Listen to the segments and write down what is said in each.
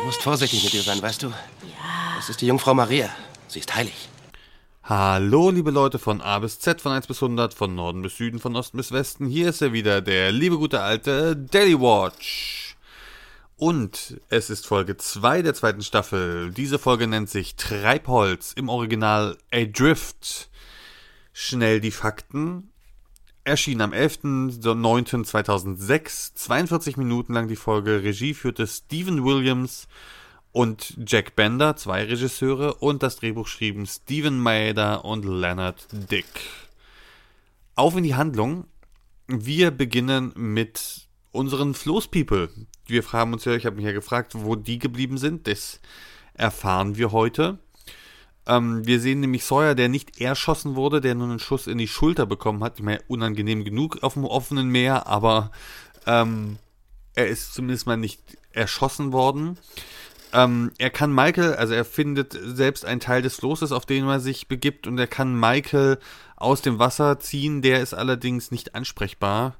musst vorsichtig mit ihr sein, weißt du? Ja. Das ist die Jungfrau Maria. Sie ist heilig. Hallo, liebe Leute von A bis Z, von 1 bis 100, von Norden bis Süden, von Osten bis Westen. Hier ist er wieder, der liebe gute alte Daily Watch. Und es ist Folge 2 der zweiten Staffel. Diese Folge nennt sich Treibholz, im Original Adrift. Schnell die Fakten. Erschien am 11.09.2006, 42 Minuten lang die Folge. Regie führte Stephen Williams und Jack Bender, 2 Regisseure, und das Drehbuch schrieben Steven Maeda und Leonard Dick. Auf in die Handlung. Wir beginnen mit unseren Floßpeople. Wir fragen uns ja, ich habe mich ja gefragt, wo die geblieben sind. Das erfahren wir heute. Wir sehen nämlich Sawyer, der nicht erschossen wurde, der nur einen Schuss in die Schulter bekommen hat. Ich meine, unangenehm genug auf dem offenen Meer, aber er ist zumindest mal nicht erschossen worden. Er kann Michael, also er findet selbst einen Teil des Flosses, auf den er sich begibt, und er kann Michael aus dem Wasser ziehen. Der ist allerdings nicht ansprechbar.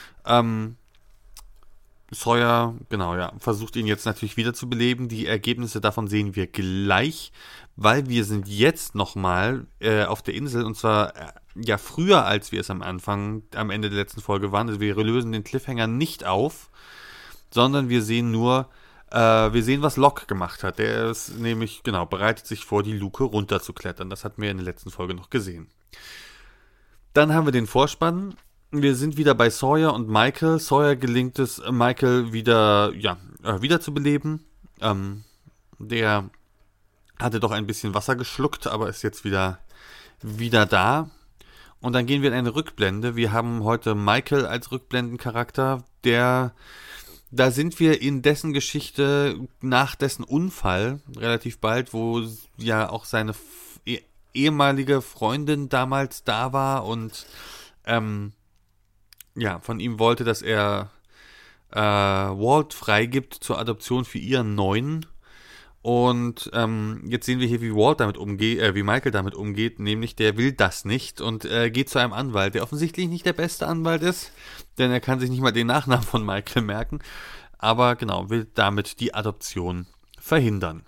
Sawyer, genau, ja, versucht ihn jetzt natürlich wieder zu beleben. Die Ergebnisse davon sehen wir gleich, weil wir sind jetzt nochmal auf der Insel, und zwar ja früher, als wir es am Ende der letzten Folge waren. Also wir lösen den Cliffhanger nicht auf, sondern wir sehen nur, was Locke gemacht hat. Der ist nämlich, genau, bereitet sich vor, die Luke runterzuklettern. Das hatten wir in der letzten Folge noch gesehen. Dann haben wir den Vorspann. Wir sind wieder bei Sawyer und Michael. Sawyer gelingt es, Michael wieder zu beleben. Der hatte doch ein bisschen Wasser geschluckt, aber ist jetzt wieder da. Und dann gehen wir in eine Rückblende. Wir haben heute Michael als Rückblendencharakter. Da sind wir in dessen Geschichte nach dessen Unfall relativ bald, wo ja auch seine ehemalige Freundin damals da war und von ihm wollte, dass er Walt freigibt zur Adoption für ihren Neuen. Und jetzt sehen wir hier, wie Michael damit umgeht, nämlich der will das nicht und geht zu einem Anwalt, der offensichtlich nicht der beste Anwalt ist, denn er kann sich nicht mal den Nachnamen von Michael merken, aber genau, will damit die Adoption verhindern.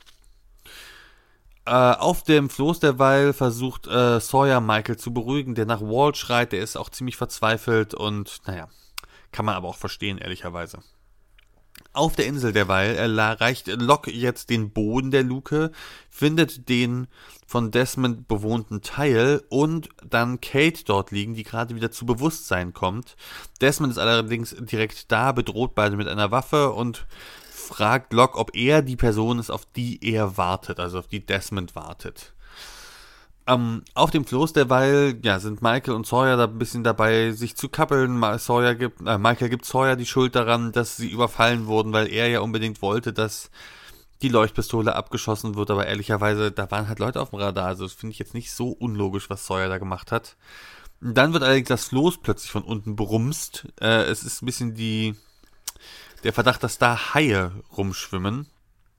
Auf dem Floß derweil versucht Sawyer Michael zu beruhigen, der nach Walt schreit, der ist auch ziemlich verzweifelt und naja, kann man aber auch verstehen, ehrlicherweise. Auf der Insel derweil erreicht Locke jetzt den Boden der Luke, findet den von Desmond bewohnten Teil und dann Kate dort liegen, die gerade wieder zu Bewusstsein kommt. Desmond ist allerdings direkt da, bedroht beide mit einer Waffe und fragt Locke, ob er die Person ist, auf die er wartet, also auf die Desmond wartet. Auf dem Floß derweil sind Michael und Sawyer da ein bisschen dabei, sich zu kappeln. Michael gibt Sawyer die Schuld daran, dass sie überfallen wurden, weil er ja unbedingt wollte, dass die Leuchtpistole abgeschossen wird, aber ehrlicherweise, da waren halt Leute auf dem Radar, also das finde ich jetzt nicht so unlogisch, was Sawyer da gemacht hat. Dann wird allerdings das Floß plötzlich von unten berumst. Es ist ein bisschen der Verdacht, dass da Haie rumschwimmen.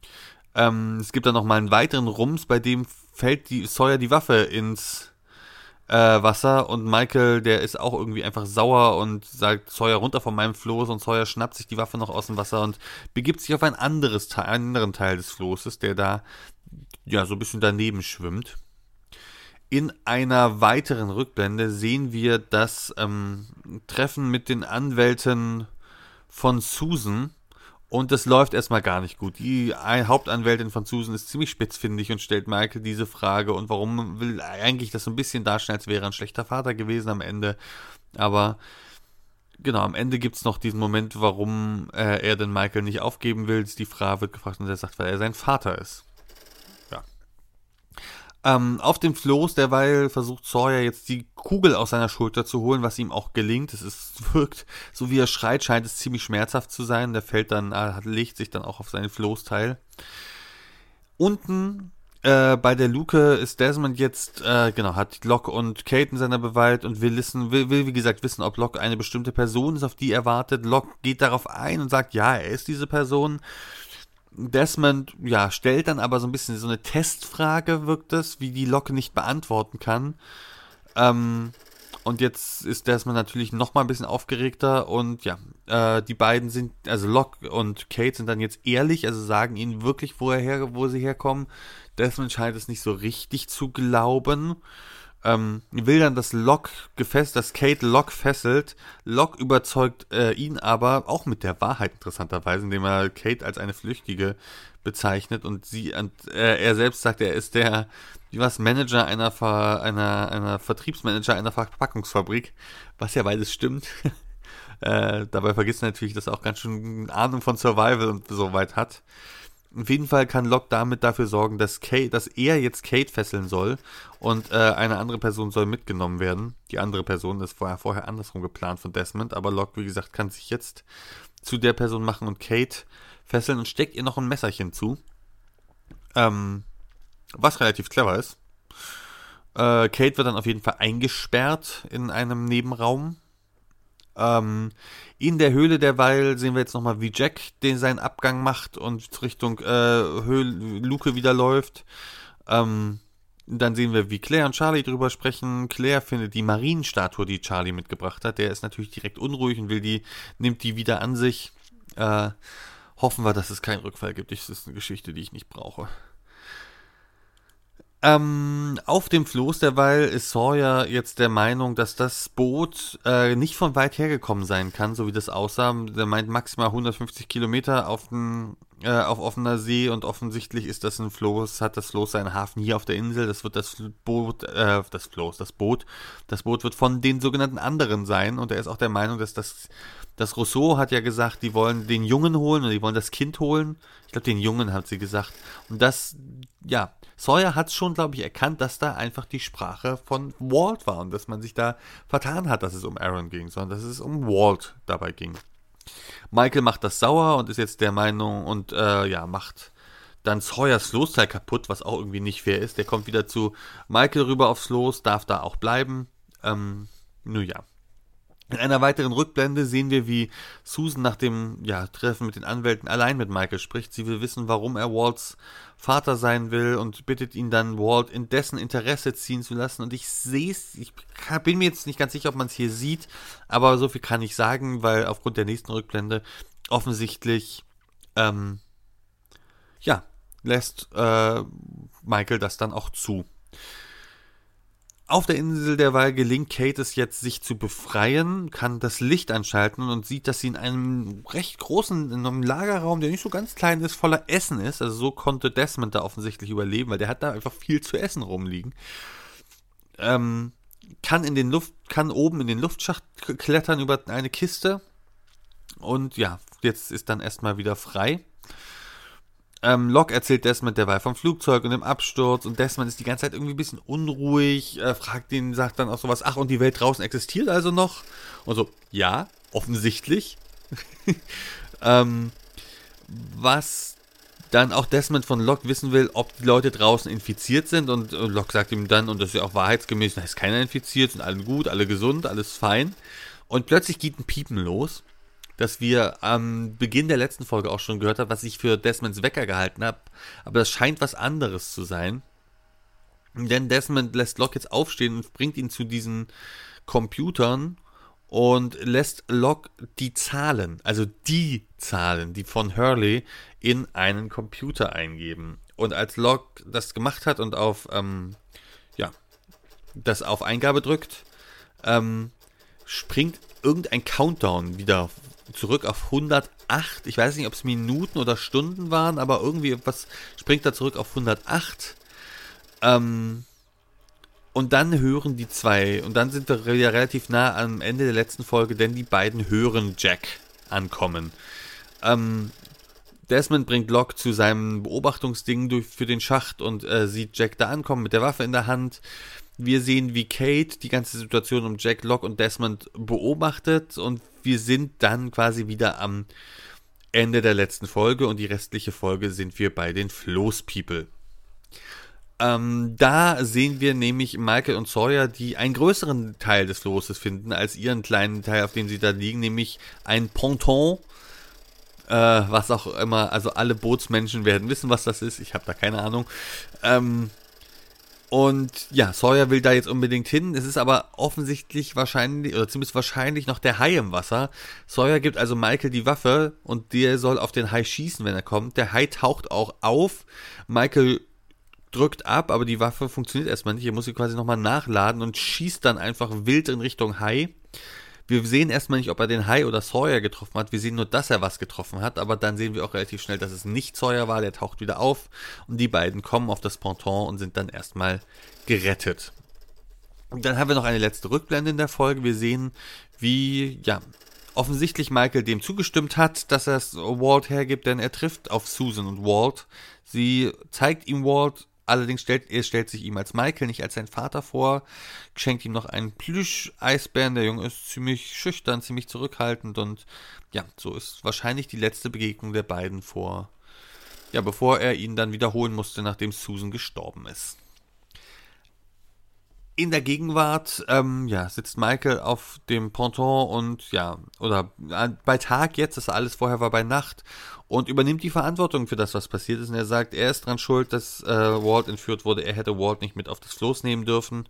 Es gibt dann nochmal einen weiteren Rums, bei dem fällt Sawyer die Waffe ins Wasser und Michael, der ist auch irgendwie einfach sauer und sagt, Sawyer runter von meinem Floß, und Sawyer schnappt sich die Waffe noch aus dem Wasser und begibt sich auf einen anderen Teil des Floßes, der da so ein bisschen daneben schwimmt. In einer weiteren Rückblende sehen wir das Treffen mit den Anwälten von Susan. Und das läuft erstmal gar nicht gut. Die Hauptanwältin von Susan ist ziemlich spitzfindig und stellt Michael diese Frage. Und warum will eigentlich das so ein bisschen darstellen, als wäre er ein schlechter Vater gewesen am Ende. Aber genau, am Ende gibt es noch diesen Moment, warum er den Michael nicht aufgeben will. Die Frau wird gefragt und er sagt, weil er sein Vater ist. Ja. Auf dem Floß derweil versucht Sawyer jetzt die Kugel aus seiner Schulter zu holen, was ihm auch gelingt. Wirkt, so wie er schreit, scheint es ziemlich schmerzhaft zu sein. Der fällt dann, legt sich dann auch auf sein Floßteil. Unten bei der Luke ist Desmond jetzt, hat Locke und Kate in seiner Gewalt und will wie gesagt wissen, ob Locke eine bestimmte Person ist, auf die er wartet. Locke geht darauf ein und sagt, ja, er ist diese Person. Desmond, stellt dann aber so ein bisschen so eine Testfrage, wirkt es, wie die Locke nicht beantworten kann. Und jetzt ist Desmond natürlich noch mal ein bisschen aufgeregter und Die beiden sind, also Locke und Kate sind dann jetzt ehrlich, also sagen ihnen wirklich, wo sie herkommen. Desmond scheint es nicht so richtig zu glauben. Will dann, dass Kate Locke fesselt. Locke überzeugt ihn aber auch mit der Wahrheit interessanterweise, indem er Kate als eine Flüchtige bezeichnet und er selbst sagt, er ist der Manager einer Vertriebsmanager einer Verpackungsfabrik, was ja beides stimmt. Dabei vergisst er natürlich, dass er auch ganz schön Ahnung von Survival und so weit hat. Auf jeden Fall kann Locke damit dafür sorgen, dass er jetzt Kate fesseln soll und eine andere Person soll mitgenommen werden. Die andere Person, das war ja vorher andersrum geplant von Desmond, aber Locke, wie gesagt, kann sich jetzt zu der Person machen und Kate fesseln und steckt ihr noch ein Messerchen zu. Was relativ clever ist. Kate wird dann auf jeden Fall eingesperrt in einem Nebenraum. In der Höhle derweil sehen wir jetzt nochmal, wie Jack seinen Abgang macht und Richtung Luke wieder läuft. Dann sehen wir, wie Claire und Charlie drüber sprechen. Claire findet die Marienstatue, die Charlie mitgebracht hat. Der ist natürlich direkt unruhig und nimmt die wieder an sich. Hoffen wir, dass es keinen Rückfall gibt. Das ist eine Geschichte, die ich nicht brauche. Auf dem Floß derweil ist Sawyer jetzt der Meinung, dass das Boot nicht von weit her gekommen sein kann, so wie das aussah. Der meint maximal 150 Kilometer auf offener See und offensichtlich ist das hat das Floß seinen Hafen hier auf der Insel. Das wird das Boot wird von den sogenannten anderen sein und er ist auch der Meinung, dass das Rousseau hat ja gesagt, die wollen den Jungen holen und die wollen das Kind holen. Ich glaube, den Jungen hat sie gesagt. Und Sawyer hat schon, glaube ich, erkannt, dass da einfach die Sprache von Walt war und dass man sich da vertan hat, dass es um Aaron ging, sondern dass es um Walt dabei ging. Michael macht das sauer und ist jetzt der Meinung und macht dann Sawyers Floßteil kaputt, was auch irgendwie nicht fair ist. Der kommt wieder zu Michael rüber aufs Floß, darf da auch bleiben. In einer weiteren Rückblende sehen wir, wie Susan nach dem Treffen mit den Anwälten allein mit Michael spricht. Sie will wissen, warum er Walts Vater sein will und bittet ihn dann, Walt in dessen Interesse ziehen zu lassen. Und ich bin mir jetzt nicht ganz sicher, ob man es hier sieht, aber so viel kann ich sagen, weil aufgrund der nächsten Rückblende offensichtlich lässt Michael das dann auch zu. Auf der Insel derweil gelingt Kate es jetzt, sich zu befreien, kann das Licht anschalten und sieht, dass sie in einem recht großen, in einem Lagerraum, der nicht so ganz klein ist, voller Essen ist. Also so konnte Desmond da offensichtlich überleben, weil der hat da einfach viel zu essen rumliegen. Kann oben in den Luftschacht klettern über eine Kiste und jetzt ist dann erstmal wieder frei. Locke erzählt Desmond derweil vom Flugzeug und dem Absturz und Desmond ist die ganze Zeit irgendwie ein bisschen unruhig, sagt dann auch sowas, ach, und die Welt draußen existiert also noch? Und so, ja, offensichtlich. Was dann auch Desmond von Locke wissen will, ob die Leute draußen infiziert sind und Locke sagt ihm dann, und das ist ja auch wahrheitsgemäß, da ist keiner infiziert, sind alle gut, alle gesund, alles fein. Und plötzlich geht ein Piepen los, das wir am Beginn der letzten Folge auch schon gehört haben, was ich für Desmonds Wecker gehalten habe. Aber das scheint was anderes zu sein. Denn Desmond lässt Locke jetzt aufstehen und bringt ihn zu diesen Computern und lässt Locke die Zahlen die von Hurley in einen Computer eingeben. Und als Locke das gemacht hat und das auf Eingabe drückt, springt irgendein Countdown wieder zurück auf 108. Ich weiß nicht, ob es Minuten oder Stunden waren, aber irgendwie etwas springt da zurück auf 108. Und dann hören die zwei, und dann sind wir wieder relativ nah am Ende der letzten Folge, denn die beiden hören Jack ankommen. Desmond bringt Locke zu seinem Beobachtungsding für den Schacht und sieht Jack da ankommen mit der Waffe in der Hand. Wir sehen, wie Kate die ganze Situation um Jack, Locke und Desmond beobachtet und wir sind dann quasi wieder am Ende der letzten Folge und die restliche Folge sind wir bei den Floß-People. Da sehen wir nämlich Michael und Sawyer, die einen größeren Teil des Floßes finden als ihren kleinen Teil, auf dem sie da liegen, nämlich ein Ponton, was auch immer, also alle Bootsmenschen werden wissen, was das ist, ich habe da keine Ahnung. Und ja, Sawyer will da jetzt unbedingt hin. Es ist aber offensichtlich wahrscheinlich, oder zumindest wahrscheinlich noch der Hai im Wasser. Sawyer gibt also Michael die Waffe und der soll auf den Hai schießen, wenn er kommt. Der Hai taucht auch auf. Michael drückt ab, aber die Waffe funktioniert erstmal nicht. Er muss sie quasi nochmal nachladen und schießt dann einfach wild in Richtung Hai. Wir sehen erstmal nicht, ob er den Hai oder Sawyer getroffen hat. Wir sehen nur, dass er was getroffen hat. Aber dann sehen wir auch relativ schnell, dass es nicht Sawyer war. Der taucht wieder auf. Und die beiden kommen auf das Ponton und sind dann erstmal gerettet. Und dann haben wir noch eine letzte Rückblende in der Folge. Wir sehen, wie, ja, offensichtlich Michael dem zugestimmt hat, dass er es Walt hergibt. Denn er trifft auf Susan und Walt. Sie zeigt ihm Walt. Allerdings stellt sich ihm als Michael, nicht als sein Vater vor, schenkt ihm noch einen Plüsch-Eisbären. Der Junge ist ziemlich schüchtern, ziemlich zurückhaltend und ja, so ist wahrscheinlich die letzte Begegnung der beiden bevor er ihn dann wiederholen musste, nachdem Susan gestorben ist. In der Gegenwart, sitzt Michael auf dem Ponton und bei Tag jetzt, das alles vorher war bei Nacht und übernimmt die Verantwortung für das, was passiert ist. Und er sagt, er ist dran schuld, dass Walt entführt wurde. Er hätte Walt nicht mit auf das Floß nehmen dürfen.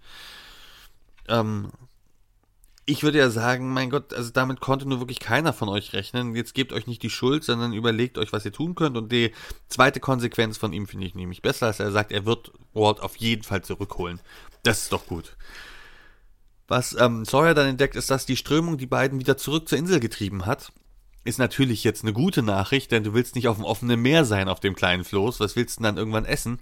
Ich würde ja sagen, mein Gott, also damit konnte nur wirklich keiner von euch rechnen. Jetzt gebt euch nicht die Schuld, sondern überlegt euch, was ihr tun könnt. Und die zweite Konsequenz von ihm finde ich nämlich besser, als er sagt, er wird Walt auf jeden Fall zurückholen. Das ist doch gut. Was Sawyer dann entdeckt, ist, dass die Strömung die beiden wieder zurück zur Insel getrieben hat. Ist natürlich jetzt eine gute Nachricht, denn du willst nicht auf dem offenen Meer sein auf dem kleinen Floß. Was willst du denn dann irgendwann essen?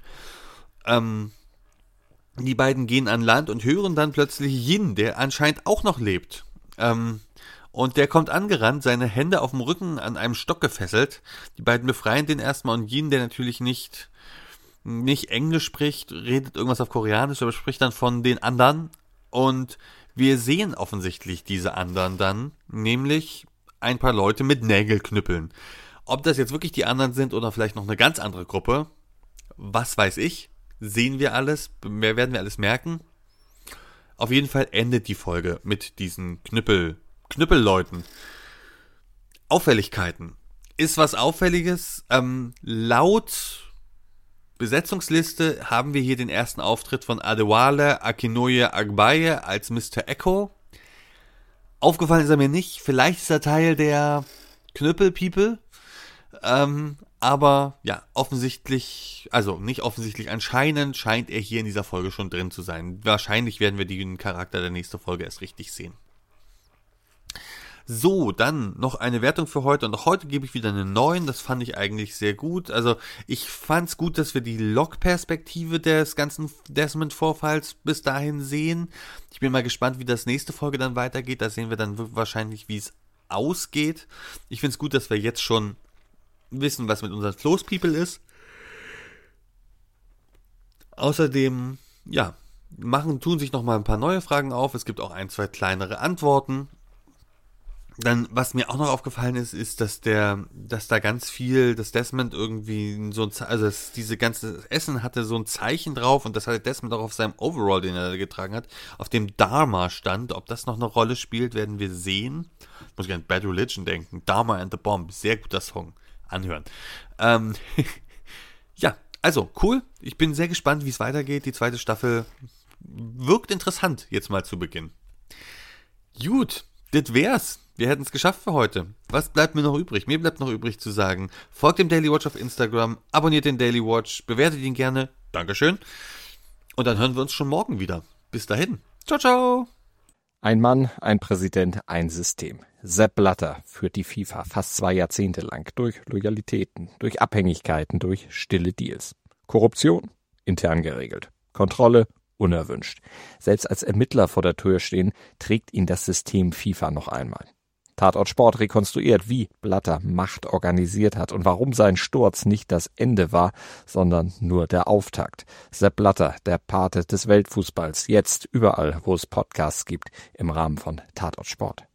Die beiden gehen an Land und hören dann plötzlich Yin, der anscheinend auch noch lebt. Und der kommt angerannt, seine Hände auf dem Rücken an einem Stock gefesselt. Die beiden befreien den erstmal und Yin, der natürlich nicht Englisch spricht, redet irgendwas auf Koreanisch, aber spricht dann von den anderen. Und wir sehen offensichtlich diese anderen dann, nämlich ein paar Leute mit Nägelknüppeln. Ob das jetzt wirklich die anderen sind oder vielleicht noch eine ganz andere Gruppe, was weiß ich, sehen wir alles, werden wir alles merken. Auf jeden Fall endet die Folge mit diesen Knüppelleuten. Auffälligkeiten. Ist was Auffälliges. Laut Besetzungsliste haben wir hier den ersten Auftritt von Adewale Akinoye Agbaye als Mr. Echo. Aufgefallen ist er mir nicht. Vielleicht ist er Teil der Knüppel-People. Aber ja, offensichtlich, also nicht offensichtlich, anscheinend scheint er hier in dieser Folge schon drin zu sein. Wahrscheinlich werden wir den Charakter der nächsten Folge erst richtig sehen. So, dann noch eine Wertung für heute. Und auch heute gebe ich wieder eine 9. Das fand ich eigentlich sehr gut. Also ich fand es gut, dass wir die Log-Perspektive des ganzen Desmond-Vorfalls bis dahin sehen. Ich bin mal gespannt, wie das nächste Folge dann weitergeht. Da sehen wir dann wahrscheinlich, wie es ausgeht. Ich finde es gut, dass wir jetzt schon wissen, was mit unseren Floß-People ist. Außerdem, tun sich noch mal ein paar neue Fragen auf. Es gibt auch 1, 2 kleinere Antworten. Dann, was mir auch noch aufgefallen ist, dass da ganz viel, dass Desmond irgendwie diese ganze Essen hatte so ein Zeichen drauf und das hatte Desmond auch auf seinem Overall, den er getragen hat, auf dem Dharma stand. Ob das noch eine Rolle spielt, werden wir sehen. Muss ich an Bad Religion denken. Dharma and the Bomb, sehr guter Song. Anhören. Also cool. Ich bin sehr gespannt, wie es weitergeht. Die zweite Staffel wirkt interessant jetzt mal zu Beginn. Gut, das wär's. Wir hätten es geschafft für heute. Was bleibt mir noch übrig? Mir bleibt noch übrig zu sagen, folgt dem Daily Watch auf Instagram, abonniert den Daily Watch, bewertet ihn gerne. Dankeschön. Und dann hören wir uns schon morgen wieder. Bis dahin. Ciao, ciao. Ein Mann, ein Präsident, ein System. Sepp Blatter führt die FIFA fast 2 Jahrzehnte lang durch Loyalitäten, durch Abhängigkeiten, durch stille Deals. Korruption? Intern geregelt. Kontrolle? Unerwünscht. Selbst als Ermittler vor der Tür stehen, trägt ihn das System FIFA noch einmal. Tatort Sport rekonstruiert, wie Blatter Macht organisiert hat und warum sein Sturz nicht das Ende war, sondern nur der Auftakt. Sepp Blatter, der Pate des Weltfußballs, jetzt überall, wo es Podcasts gibt, im Rahmen von Tatort Sport.